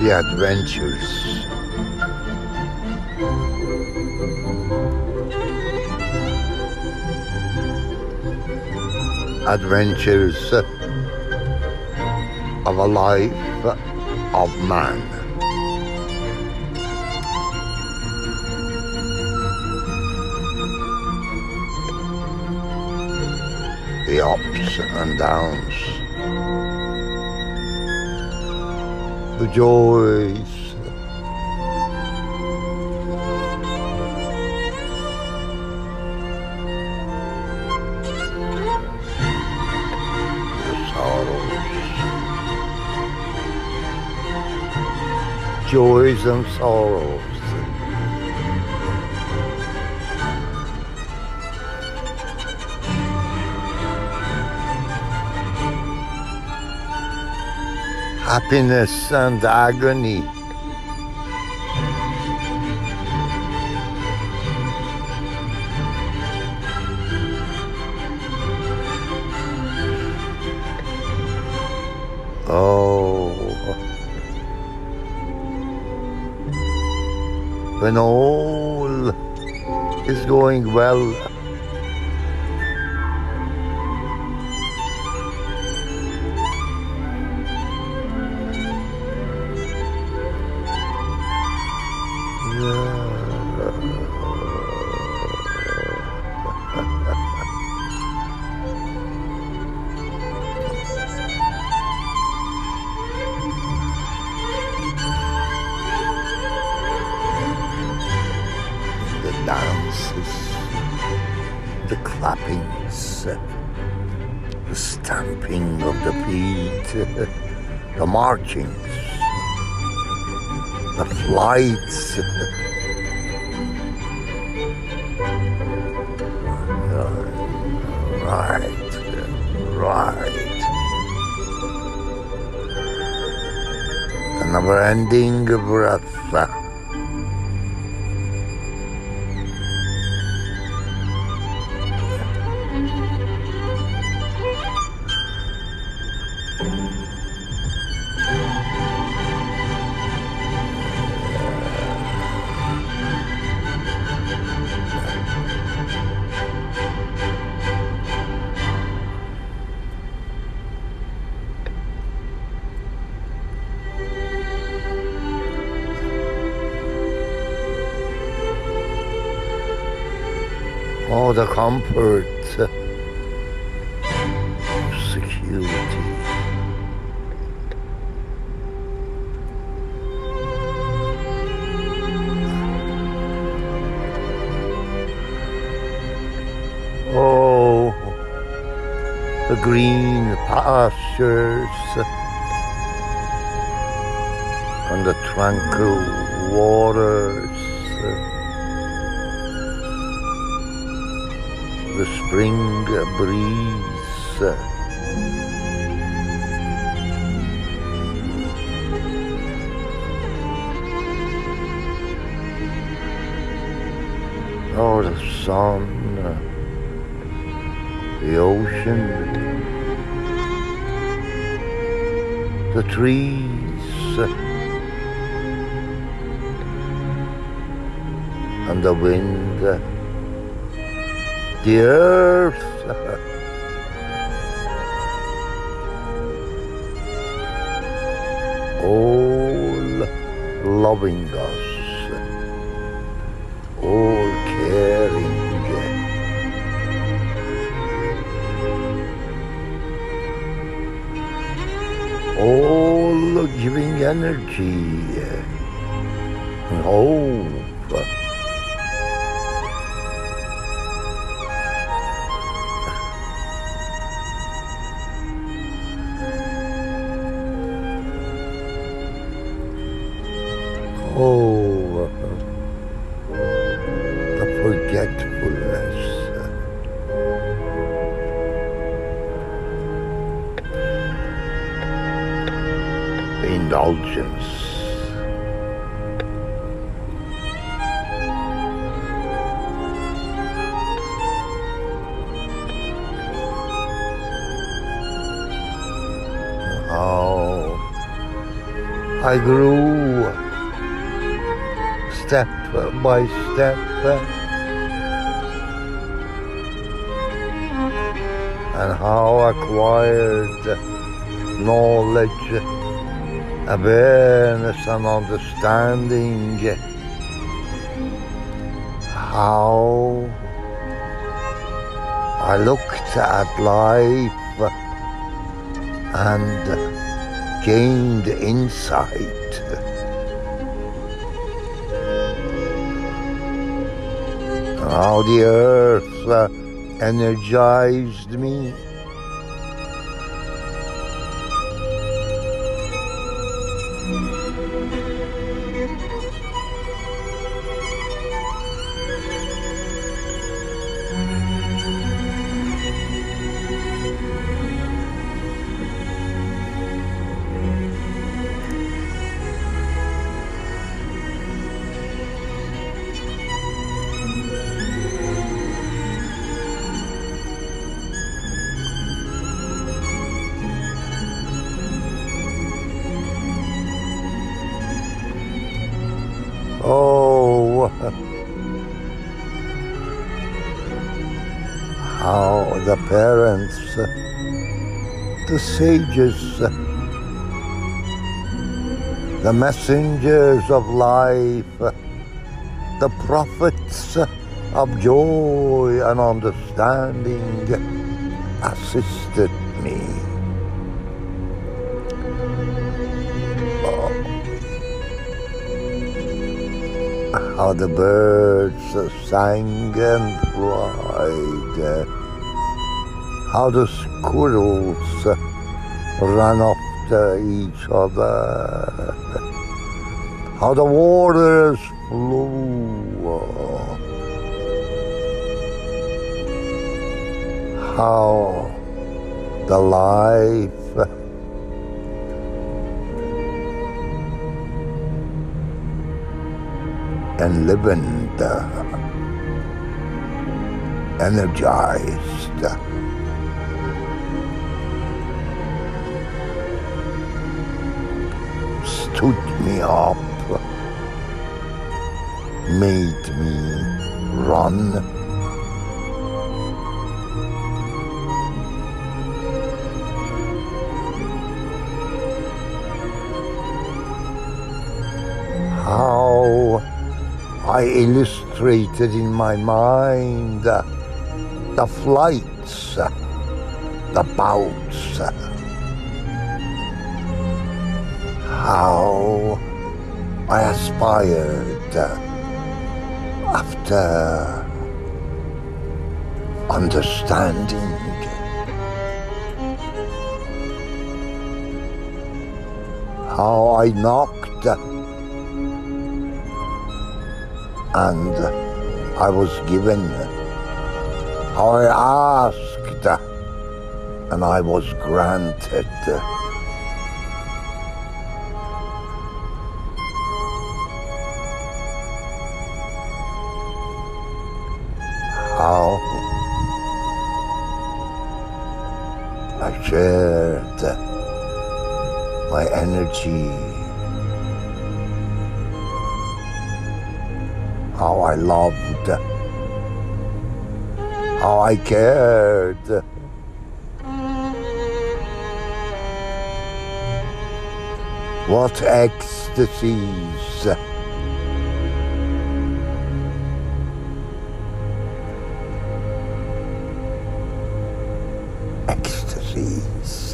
the adventures. Adventures of a life of man. The ups and downs, the joys, the sorrows, joys and sorrows. Happiness and agony. Oh, when all is going well, the dances, the clappings, the stamping of the feet, the marchings, the flights. Right. The never-ending breath. Oh, the comfort, security. Oh, the green pastures and the tranquil waters. The spring breeze, oh, the sun, the ocean, the trees, and the wind, the earth, all loving us, all caring, all giving energy and hope. Oh, the forgetfulness, the indulgence, I grew step by step, and how I acquired knowledge, awareness and understanding, how I looked at life and gained insight. How the earth energized me. Oh, how the parents, the sages, the messengers of life, the prophets of joy and understanding assisted me. How the birds sang and cried, how the squirrels ran after each other, how the waters flew, how the life enlivened, energized, stood me up, made me run, how I illustrated in my mind the flights, the bouts, how I aspired after understanding, how I knocked and I was given, how I asked and I was granted. How I shared my energy, how I loved, how I cared, what ecstasies, ecstasies.